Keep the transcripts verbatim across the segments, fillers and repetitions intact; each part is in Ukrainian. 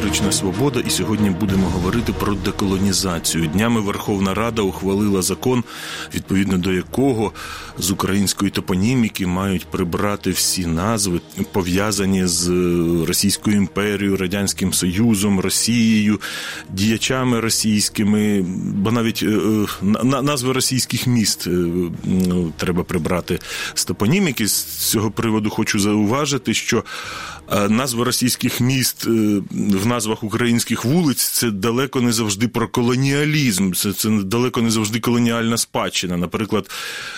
«Історична свобода» і сьогодні будемо говорити про деколонізацію. Днями Верховна Рада ухвалила закон, відповідно до якого з української топоніміки мають прибрати всі назви, пов'язані з Російською імперією, Радянським Союзом, Росією, діячами російськими, бо навіть назви російських міст треба прибрати з топоніміки. З цього приводу хочу зауважити, що назви російських міст в назвах українських вулиць – це далеко не завжди про колоніалізм, це, це далеко не завжди колоніальна спадщина. Наприклад,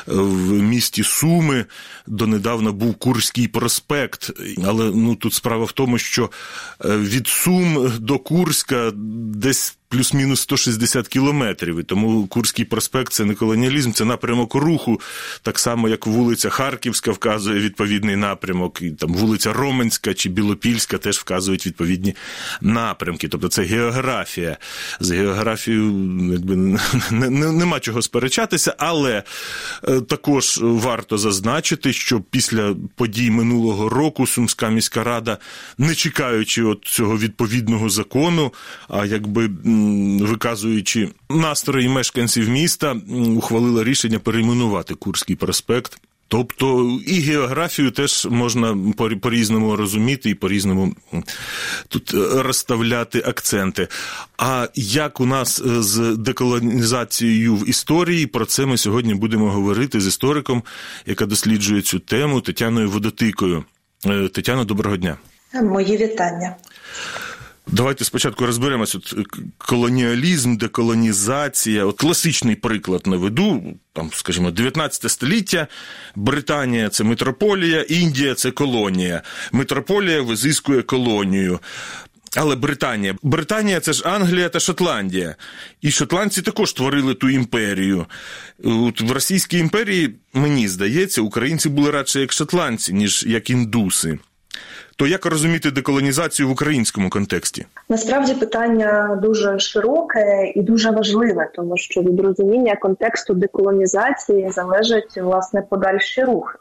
в місті Суми донедавна був Курський проспект, але ну, тут справа в тому, що від Сум до Курська десь плюс-мінус сто шістдесят кілометрів, і тому Курський проспект – це не колоніалізм, це напрямок руху, так само, як вулиця Харківська вказує відповідний напрямок, і там вулиця Роменська чи Білопільська теж вказують відповідні напрямки. Тобто це географія. З географією якби, не, не, нема чого сперечатися, але також варто зазначити, що після подій минулого року Сумська міська рада, не чекаючи от цього відповідного закону, а якби виказуючи настрої мешканців міста, ухвалила рішення перейменувати Курський проспект. Тобто і географію теж можна по-різному розуміти і по-різному тут розставляти акценти. А як у нас з деколонізацією в історії, про це ми сьогодні будемо говорити з істориком, яка досліджує цю тему, Тетяною Водотикою. Тетяно, доброго дня. Мої вітання. Давайте спочатку розберемося. От колоніалізм, деколонізація. От класичний приклад наведу. Там, скажімо, дев'ятнадцяте століття, Британія – це метрополія, Індія – це колонія. Метрополія визискує колонію. Але Британія. Британія – це ж Англія та Шотландія. І шотландці також творили ту імперію. От в Російській імперії, мені здається, українці були радше як шотландці, ніж як індуси. То як розуміти деколонізацію в українському контексті? Насправді питання дуже широке і дуже важливе, тому що від розуміння контексту деколонізації залежить, власне, подальші рухи.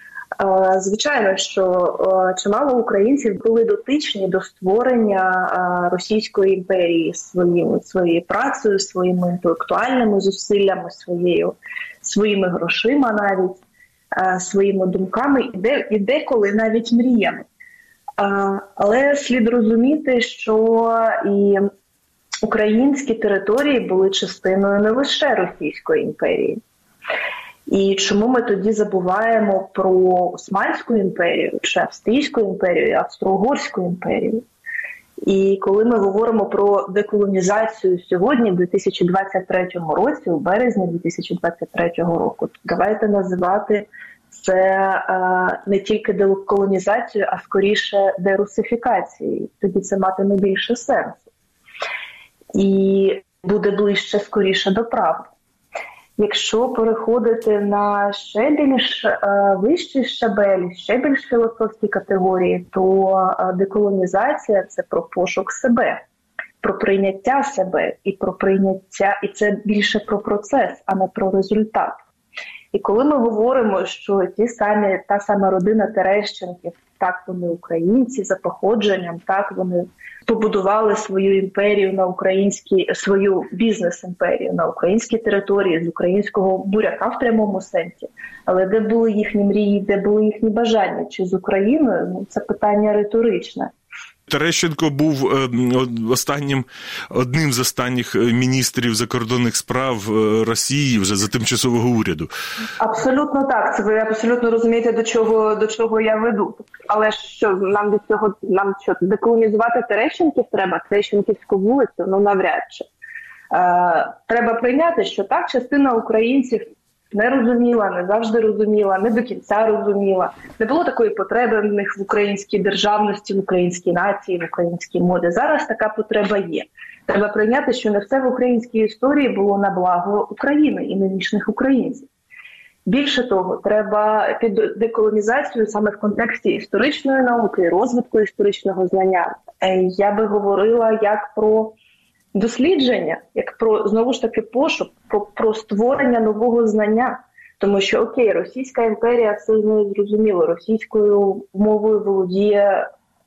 Звичайно, що чимало українців були дотичні до створення Російської імперії своїм, своєю працею, своїми інтелектуальними зусиллями, своєю, своїми грошима навіть, своїми думками і, де, і деколи навіть мріями. Але слід розуміти, що і українські території були частиною не лише Російської імперії. І чому ми тоді забуваємо про Османську імперію, чи Австрійську імперію, Австро-Угорську імперію? І коли ми говоримо про деколонізацію сьогодні, в дві тисячі двадцять третьому році, у березні дві тисячі двадцять третього року, то давайте називати це е, не тільки деколонізацію, а скоріше дерусифікацією. Тоді це матиме більше сенсу. І буде ближче, скоріше до правди. Якщо переходити на ще більш е, вищий щабель, ще більш філософські категорії, то е, деколонізація – це про пошук себе, про прийняття себе і про прийняття, і це більше про процес, а не про результат. І коли ми говоримо, що ті самі, та сама родина Терещенків, так вони українці за походженням, так вони побудували свою імперію на українській, свою бізнес-імперію на українській території, з українського буряка в прямому сенсі. Але де були їхні мрії, де були їхні бажання? Чи з Україною? Ну, це питання риторичне. Терещенко був останнім, одним з останніх міністрів закордонних справ Росії вже за тимчасового уряду. Абсолютно так. Це ви абсолютно розумієте, до чого, до чого я веду. Але що, нам від цього, нам що, деколонізувати Терещенків треба? Терещенківську вулицю? Ну, навряд чи. Е, треба прийняти, що так, частина українців не розуміла, не завжди розуміла, не до кінця розуміла. Не було такої потреби в них в українській державності, в українській нації, в українській моді. Зараз така потреба є. Треба прийняти, що не все в українській історії було на благо України і нинішніх українців. Більше того, треба під деколонізацію саме в контексті історичної науки, розвитку історичного знання. Я би говорила як про дослідження, як про, знову ж таки, пошук, про, про створення нового знання. Тому що, окей, Російська імперія, все з нею зрозуміло, російською мовою володіє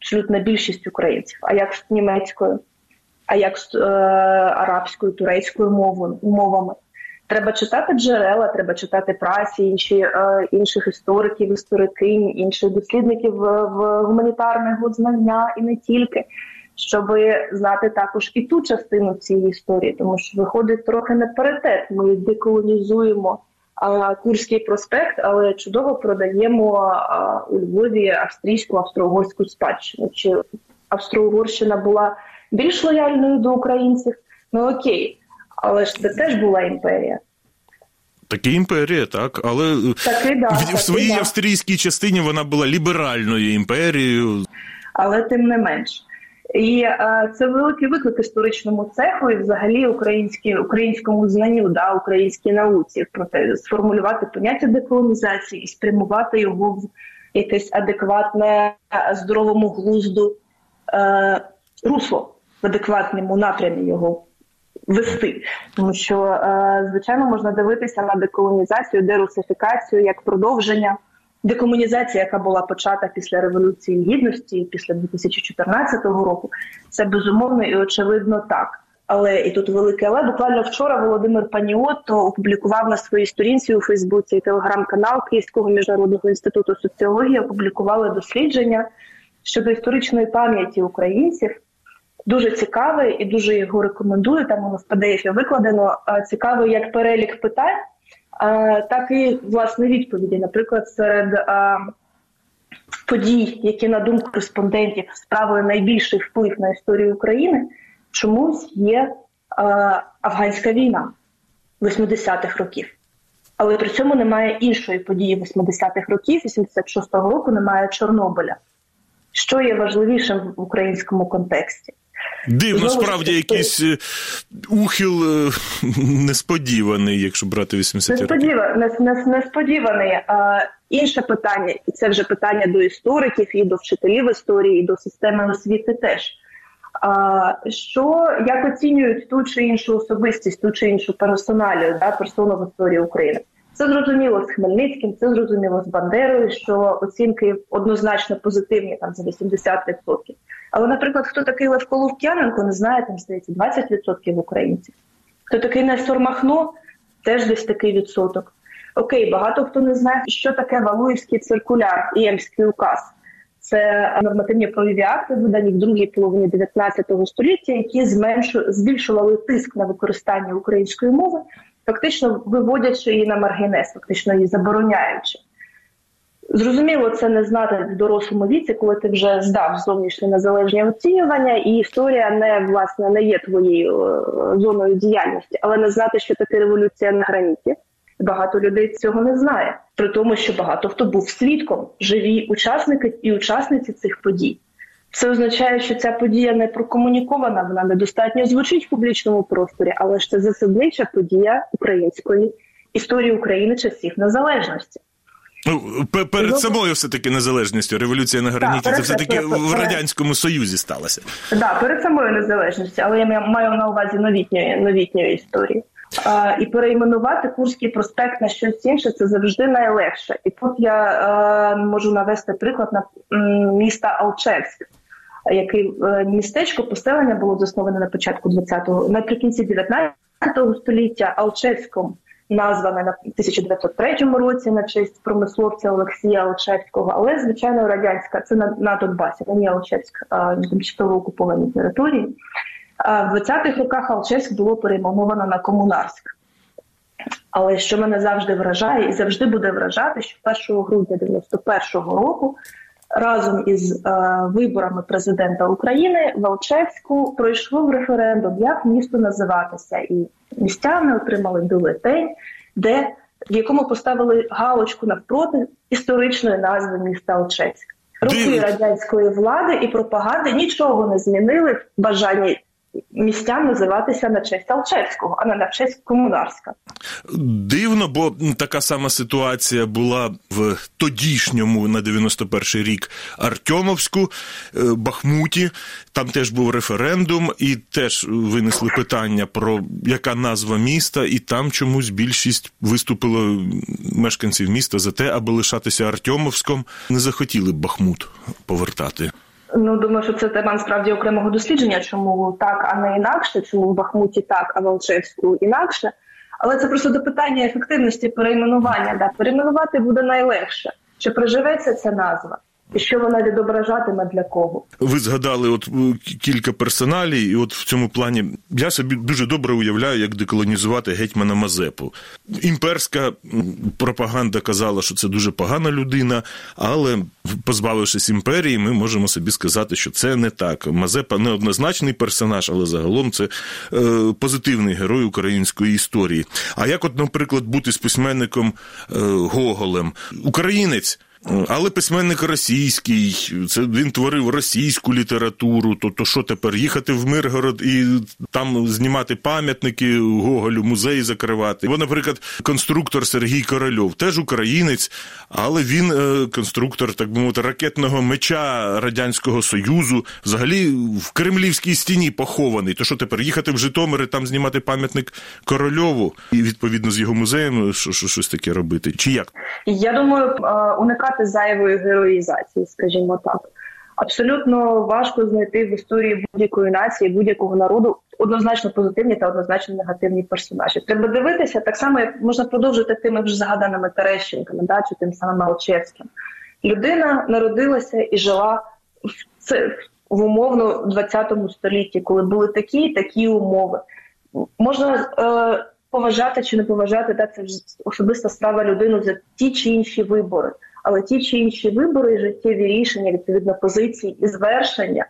абсолютна більшість українців. А як з німецькою? А як з е, арабською, турецькою мовою, мовами? Треба читати джерела, треба читати прасі, інші, е, інших істориків, історикинь, інших дослідників в, в гуманітарного знання і не тільки, щоб знати також і ту частину цієї історії, тому що виходить трохи не паритет. Ми деколонізуємо а, Курський проспект, але чудово продаємо а, у Львові австрійську, австро-угорську спадщину. Чи Австро-Угорщина була більш лояльною до українців? Ну окей, але ж це теж була імперія. Таки імперія, так, але таки, да, в, таки, в своїй да. австрійській частині вона була ліберальною імперією. Але тим не менш. І а, це великий виклик історичному цеху і взагалі українському знанню, да, українській науці, проте сформулювати поняття деколонізації і спрямувати його в якесь адекватне, здоровому глузду е, русло, в адекватному напрямі його вести. Тому що, е, звичайно, можна дивитися на деколонізацію, дерусифікацію як продовження. Декомунізація, яка була почата після Революції Гідності, після дві тисячі чотирнадцятого року, це безумовно і очевидно так. Але, і тут велике але, буквально вчора Володимир Паніотто опублікував на своїй сторінці у Фейсбуці і телеграм-канал Київського міжнародного інституту соціології, опублікували дослідження щодо історичної пам'яті українців. Дуже цікаве і дуже його рекомендую, там воно в пі ді ефі викладено. Цікаве як перелік питань, так і, власне, відповіді. Наприклад, серед а, подій, які, на думку респондентів, справили найбільший вплив на історію України, чомусь є а, афганська війна вісімдесятих років. Але при цьому немає іншої події вісімдесятих років, вісімдесят шостого року немає Чорнобиля. Що є важливішим в українському контексті? Дивно, справді, якийсь ухил несподіваний, якщо брати вісімдесяті роки. Несподіваний. Несподіваний. А, інше питання, і це вже питання до істориків, і до вчителів історії, і до системи освіти теж. А, що, як оцінюють ту чи іншу особистість, ту чи іншу персоналію, да, персону в історії України? Це зрозуміло з Хмельницьким, це зрозуміло з Бандерою, що оцінки однозначно позитивні, там, за вісімдесят відсотків. Але, наприклад, хто такий Левко Лук'яненко, не знає, там, здається, двадцять відсотків українців. Хто такий Нестор Махно, теж десь такий відсоток. Окей, багато хто не знає, що таке Валуївський циркуляр і Емський указ. Це нормативні правові акти, видані в другій половині дев'ятнадцятого століття, які збільшували тиск на використання української мови, фактично виводячи її на маргінес, фактично її забороняючи. Зрозуміло, це не знати в дорослому віці, коли ти вже здав зовнішнє незалежне оцінювання, і історія не, власне, не є твоєю зоною діяльності, але не знати, що таке революція на граніті. Багато людей цього не знає, при тому, що багато хто був свідком, живі учасники і учасниці цих подій. Це означає, що ця подія не прокомунікована, вона недостатньо звучить в публічному просторі, але ж це засаднича подія української історії України часів незалежності. Ну, перед самою все-таки незалежністю, революція на граніті, да, це все-таки в Радянському Союзі сталося. Так, да, перед самою незалежністю, але я маю на увазі новітньої, новітньої історії. А, і перейменувати Курський проспект на щось інше – це завжди найлегше. І тут я а, можу навести приклад на м, міста Алчевськ, який містечко, поселення було засноване на початку двадцятого, наприкінці дев'ятнадцятого століття. Алчевськом назване на тисяча дев'ятсот третьому році на честь промисловця Олексія Алчевського, але, звичайно, радянська, це на, на Донбасі, не Алчевськ, а на тимчасово окупованій території. А в двадцятих роках Алчевськ було перейменовано на Комунарськ. Але що мене завжди вражає і завжди буде вражати, що першого грудня дев'яносто першого року разом із е, виборами президента України в Алчевську пройшов референдум, як місто називатися. І містяни отримали бюлетень, де, в якому поставили галочку навпроти історичної назви міста Алчевськ. Роки радянської влади і пропаганди нічого не змінили в бажанні містян називатися на честь Алчевського, а не на честь Комунарська. Дивно, бо така сама ситуація була в тодішньому, на дев'яносто перший рік, Артемовську, Бахмуті. Там теж був референдум, і теж винесли питання про яка назва міста, і там чомусь більшість виступило мешканців міста за те, аби лишатися Артемовськом. Не захотіли Бахмут повертати. Ну, думаю, що це тема, насправді, окремого дослідження, чому так, а не інакше, чому в Бахмуті так, а в Алчевську інакше. Але це просто до питання ефективності перейменування. Да? Перейменувати буде найлегше. Чи приживеться ця назва? І що вона відображатиме для кого? Ви згадали от кілька персоналій, і от в цьому плані я собі дуже добре уявляю, як деколонізувати гетьмана Мазепу. Імперська пропаганда казала, що це дуже погана людина, але позбавившись імперії, ми можемо собі сказати, що це не так. Мазепа неоднозначний персонаж, але загалом це е, позитивний герой української історії. А як от, наприклад, бути з письменником е, Гоголем? Українець, але письменник російський, це він творив російську літературу, то, то що тепер, їхати в Миргород і там знімати пам'ятники Гоголю, музеї закривати? Бо, наприклад, конструктор Сергій Корольов, теж українець, але він конструктор, так би мовити, ракетного меча Радянського Союзу, взагалі в Кремлівській стіні похований. То що тепер, їхати в Житомир і там знімати пам'ятник Корольову і, відповідно, з його музеєм що, що, щось таке робити? Чи як? Я думаю, уникати зайвої героїзації, скажімо так. Абсолютно важко знайти в історії будь-якої нації, будь-якого народу однозначно позитивні та однозначно негативні персонажі. Треба дивитися, так само, як можна продовжити тими вже згаданими Терещенками, да, чи тим самим Алчевським. Людина народилася і жила в, це, в умовно двадцятому столітті, коли були такі і такі умови. Можна е, поважати чи не поважати, да, це вже особиста справа людини за ті чи інші вибори. Але ті чи інші вибори, життєві рішення, відповідно позиції і звершення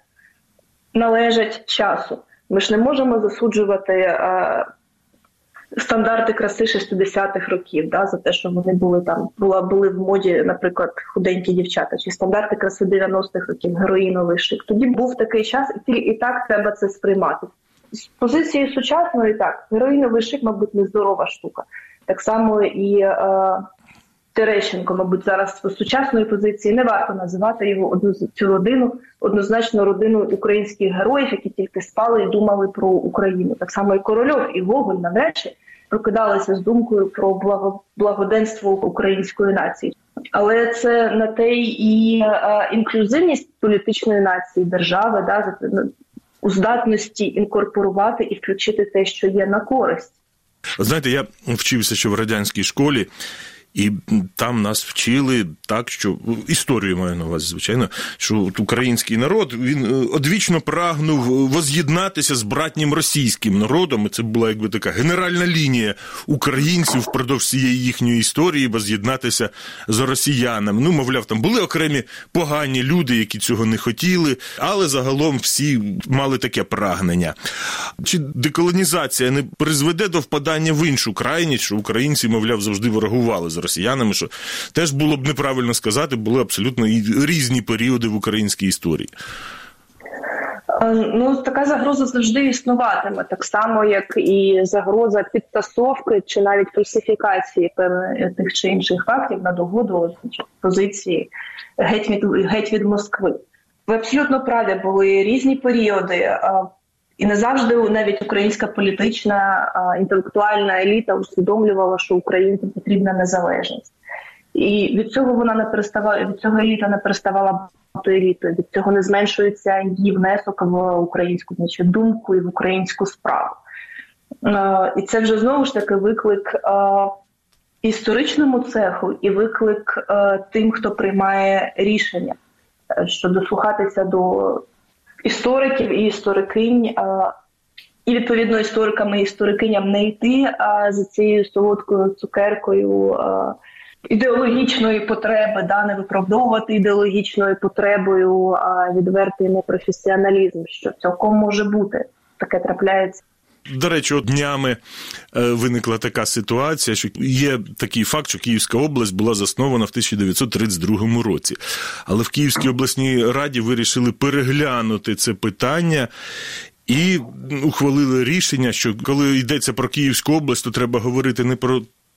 належать часу. Ми ж не можемо засуджувати е, стандарти краси шістдесятих років, да, за те, що вони були там, була, були в моді, наприклад, худенькі дівчата, чи стандарти краси дев'яностих років, героїновий шик. Тоді був такий час, і, і так треба це сприймати. З позиції сучасної, так, героїновий шик, мабуть, нездорова штука. Так само і е, Терещенко, мабуть, зараз з сучасної позиції не варто називати його одну цю родину, однозначно родину українських героїв, які тільки спали і думали про Україну. Так само і Корольов, і Гоголь навряд чи прокидалися з думкою про благо, благоденство української нації. Але це на те і е, інклюзивність політичної нації, держави, да, у здатності інкорпорувати і включити те, що є на користь. Знаєте, я вчився ще в радянській школі, і там нас вчили так, що історію маю на увазі, звичайно, що український народ, він одвічно прагнув воз'єднатися з братнім російським народом, і це була якби така генеральна лінія українців впродовж всієї їхньої історії воз'єднатися з росіянами. Ну, мовляв, там були окремі погані люди, які цього не хотіли, але загалом всі мали таке прагнення. Чи деколонізація не призведе до впадання в іншу крайність, що українці, мовляв, завжди ворогували з росіянами, що теж було б неправильно сказати, були абсолютно різні періоди в українській історії? Ну, така загроза завжди існуватиме, так само, як і загроза підтасовки чи навіть фальсифікації певних тих чи інших фактів на догоду позиції геть від, геть від Москви. Ви абсолютно праві, були різні періоди, і не завжди навіть українська політична, інтелектуальна еліта усвідомлювала, що українцям потрібна незалежність. І від цього вона не переставала, від цього еліта не переставала бути елітою, від цього не зменшується її внесок в українську, значить, думку і в українську справу. І це вже знову ж таки виклик історичному цеху і виклик тим, хто приймає рішення, що дослухатися до істориків і історикинь, і, відповідно, історикам і історикиням не йти а за цією солодкою цукеркою ідеологічної потреби, да, не виправдовувати ідеологічною потребою а відвертий непрофесіоналізм, що цілком може бути. Таке трапляється. До речі, от днями виникла така ситуація, що є такий факт, що Київська область була заснована в тисяча дев'ятсот тридцять другому році. Але в Київській обласній раді вирішили переглянути це питання і ухвалили рішення, що коли йдеться про Київську область, то треба говорити не про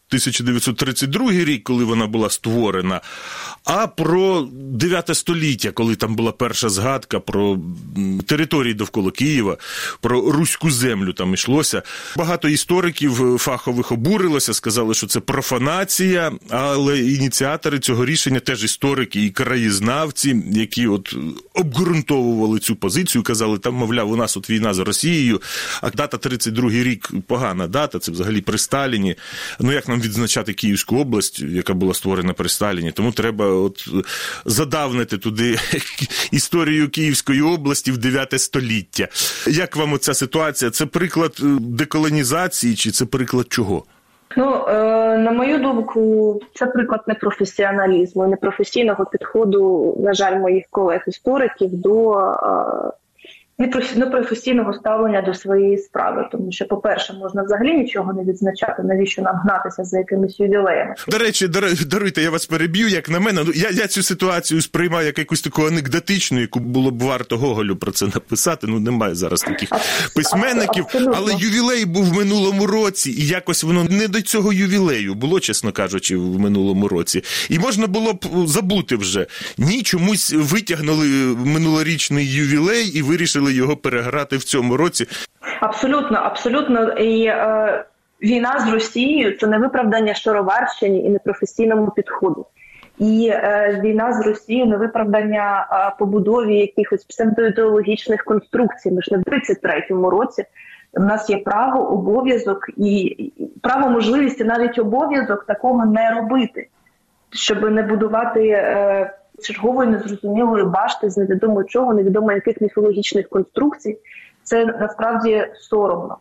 тисяча дев'ятсот тридцять другий рік, коли вона була створена, а про дев'яте століття, коли там була перша згадка про території довкола Києва, про руську землю там йшлося. Багато істориків фахових обурилося, сказали, що це профанація, але ініціатори цього рішення теж історики і краєзнавці, які от обґрунтовували цю позицію, казали, там, мовляв, у нас от війна з Росією, а дата тридцять другий рік погана дата, це взагалі при Сталіні. Ну, як нам відзначати Київську область, яка була створена при Сталіні? Тому треба от задавнити туди історію Київської області в дев'яте століття. Як вам оця ситуація? Це приклад деколонізації чи це приклад чого? Ну, е, на мою думку, це приклад непрофесіоналізму, непрофесійного підходу, на жаль, моїх колег-істориків до е, непрофесійного ставлення до своєї справи. Тому що, по-перше, можна взагалі нічого не відзначати, навіщо нам гнатися за якимись ювілеями. До речі, даруйте, я вас переб'ю, як на мене. Я, я цю ситуацію сприймаю як якусь таку анекдотичну, яку було б варто Гоголю про це написати. Ну, немає зараз таких письменників. Абсолютно. Але ювілей був в минулому році, і якось воно не до цього ювілею було, чесно кажучи, в минулому році. І можна було б забути вже. Ні, чомусь витягнули минулорічний ювілей і вирішили його переграти в цьому році. Абсолютно, абсолютно. І е, війна з Росією – це не виправдання шароварщині і непрофесійному підходу. І е, війна з Росією – не виправдання е, побудові якихось псевдоідеологічних конструкцій. Ми ж не в тридцять третьому році. У нас є право, обов'язок і, і право, можливість, і навіть обов'язок такого не робити, щоб не будувати е, чергової незрозумілої башти з невідомо чого, невідомо яких міфологічних конструкцій. Це насправді соромно.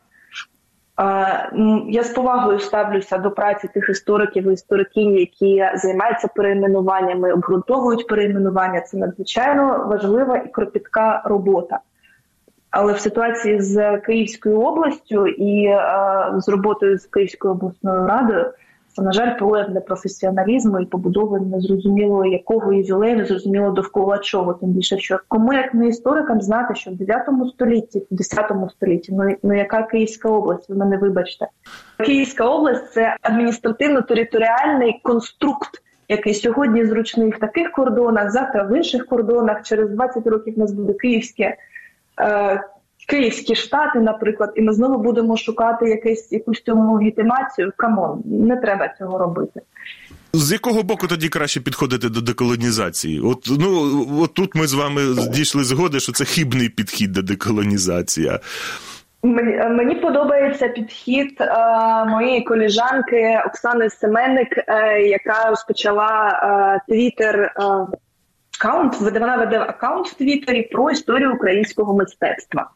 Я з повагою ставлюся до праці тих істориків і історикінь, які займаються перейменуваннями, обґрунтовують перейменування. Це надзвичайно важлива і кропітка робота. Але в ситуації з Київською областю і з роботою з Київською обласною радою це, на жаль, прояв непрофесіоналізму і побудови незрозуміло якого ювілею, незрозуміло довкола чого. Тим більше, що кому, як не історикам, знати, що в дев'ятому столітті, в десятому столітті, ну, ну яка Київська область, ви мене вибачте. Київська область – це адміністративно-територіальний конструкт, який сьогодні зручний в таких кордонах, завтра в інших кордонах, через двадцять років у нас буде Київське, е, Київські Штати, наприклад, і ми знову будемо шукати якесь, якусь цьому легітимацію. Камон, не треба цього робити. З якого боку тоді краще підходити до деколонізації? От, ну, от тут ми з вами дійшли згоди, що це хибний підхід до деколонізації. Мені, мені подобається підхід е, моєї колежанки Оксани Семенник, е, яка розпочала твіттер е, аккаунт, вона веде аккаунт в Твіттері про історію українського мистецтва.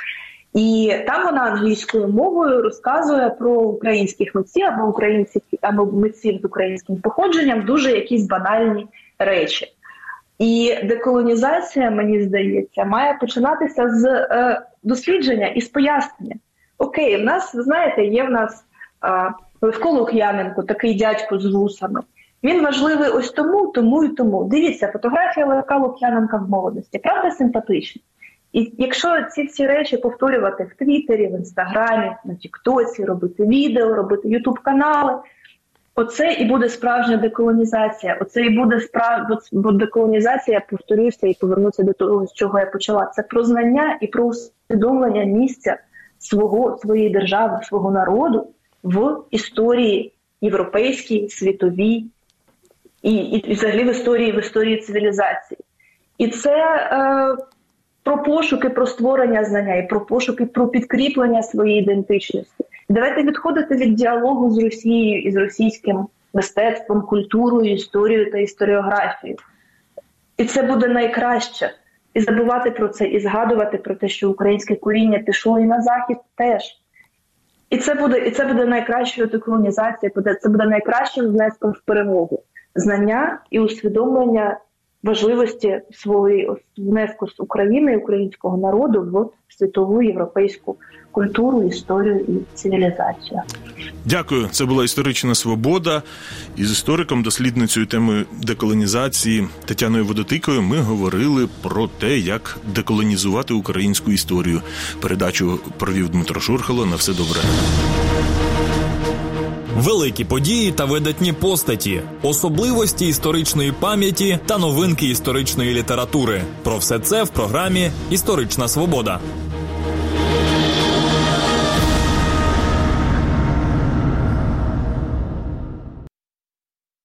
І там вона англійською мовою розказує про українських митців або українців, або митців з українським походженням дуже якісь банальні речі. І деколонізація, мені здається, має починатися з е, дослідження і з пояснення. Окей, в нас, ви знаєте, є в нас е, Левко Лук'яненко, такий дядько з вусами. Він важливий ось тому, тому і тому. Дивіться, фотографія Левка Лук'яненка в молодості. Правда, симпатична? І якщо ці всі речі повторювати в Твіттері, в Інстаграмі, на Тіктоці, робити відео, робити Ютуб-канали, оце і буде справжня деколонізація. Оце і буде справ... Бо деколонізація, я повторюся і повернуся до того, з чого я почала. Це про знання і про усвідомлення місця свого, своєї держави, свого народу в історії європейській, світовій і, і, і взагалі в історії, в історії цивілізації. І це е, про пошуки, про створення знання, і про пошуки, про підкріплення своєї ідентичності. Давайте відходити від діалогу з Росією і з російським мистецтвом, культурою, історією та історіографією. І це буде найкраще. І забувати про це, і згадувати про те, що українське коріння пішло і на Захід теж. І це буде, і це буде найкращою деколонізацією, це буде найкращим внеском в перемогу. Знання і усвідомлення важливості своєї внеску з України і українського народу в світову європейську культуру, історію і цивілізацію. Дякую. Це була «Історична свобода». Із істориком, дослідницею теми деколонізації Тетяною Водотикою ми говорили про те, як деколонізувати українську історію. Передачу провів Дмитро Шурхало. На все добре. Великі події та видатні постаті, особливості історичної пам'яті та новинки історичної літератури. Про все це в програмі «Історична свобода».